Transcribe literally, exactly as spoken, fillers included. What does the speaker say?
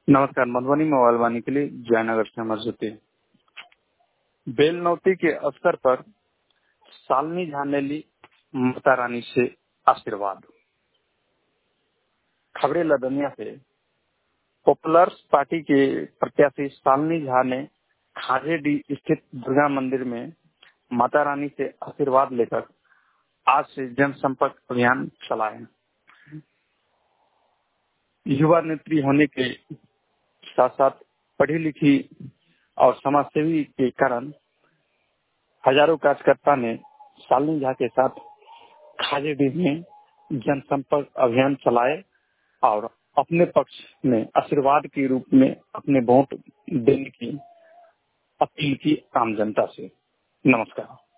नमस्कार। मधुबनी मोबाइल वाणी के लिए जयनगर से अमर ज्योति। बेलनौती के अवसर पर शालिनी झा ने ली माता रानी से आशीर्वाद। खबरें लदनिया से पॉपुलर पार्टी के प्रत्याशी शालिनी झा ने खाजेडी स्थित दुर्गा मंदिर में माता रानी से आशीर्वाद लेकर आज से जनसंपर्क अभियान चलाए। युवा नेत्री होने के साथ साथ पढ़ी लिखी और समाजसेवी के कारण हजारों कार्यकर्ता ने शालिनी झा के साथ खाजेडी में जनसंपर्क अभियान चलाए और अपने पक्ष में आशीर्वाद के रूप में अपने वोट देने की अपील की आम जनता से। नमस्कार।